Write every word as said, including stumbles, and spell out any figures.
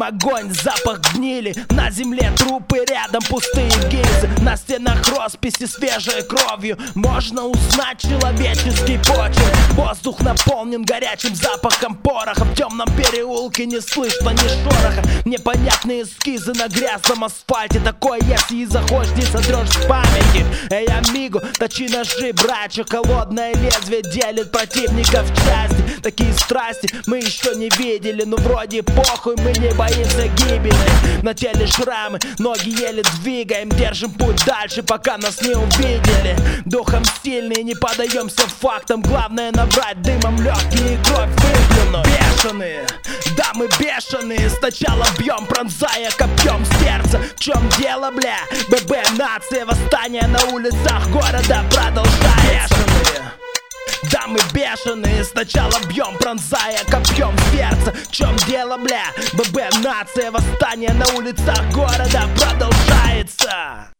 огонь, запах гнили. На земле трупы, рядом пустые гильзы. На стенах росписи свежей кровью. Можно узнать человеческий почерк. Воздух наполнен горячим запахом пороха. В темном переулке не слышно ни шороха. Непонятные эскизы на грязном асфальте. Такое, если и захочешь, не сотрешь с памяти. Эй, амиго, точи ножи, братья. Холодное лезвие делит противника в части. Такие страсти мы еще не видели. Но вроде похуй, мы не боимся гибели. На теле шрамы, ноги еле двигаем. Держим путь дальше, пока нас не увидели. Духом сильные, не поддаемся фактам. Главное набрать дымом легкие и кровь выплюнуть. Бешеные, да мы бешеные. Сначала бьем, пронзая копьем сердце. В чем дело, бля? ББ, нация, восстание на улицах города продолжается. Бешеные, да мы бешеные. Сначала бьем, пронзая копьем сердце. В чем дело, бля? ББ, нация, восстание на улицах города продолжается.